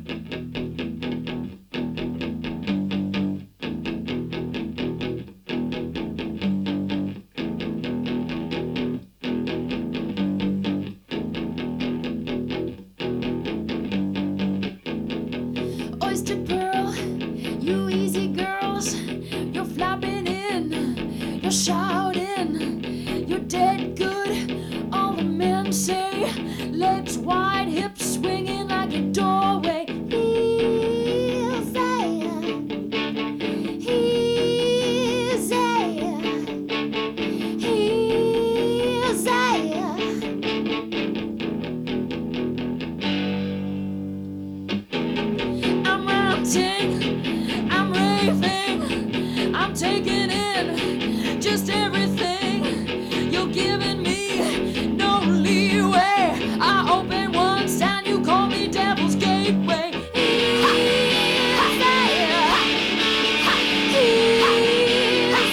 Oyster Pearl, you easy girls, you're flopping in, you're shouting, you're dead good. All the men say, legs wide, hips swinging like a doorway. He's there, he's there, he's there. I'm ranting, I'm raving, I'm taking in just everything you're giving me. No leeway. I open once and you call me Devil's Gateway. He's there, he's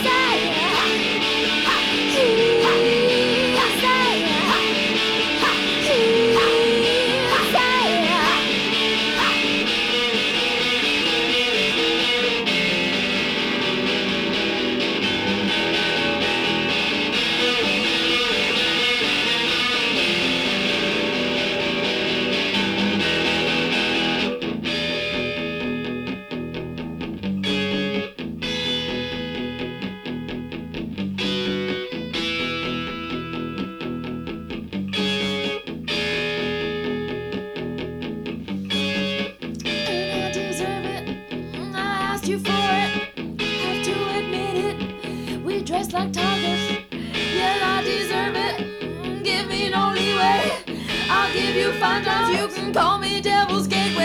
you for it, have to admit it. We dress like tigers, yeah, I deserve it. Give me no leeway, I'll give you 5 times. You can call me Devil's Gateway.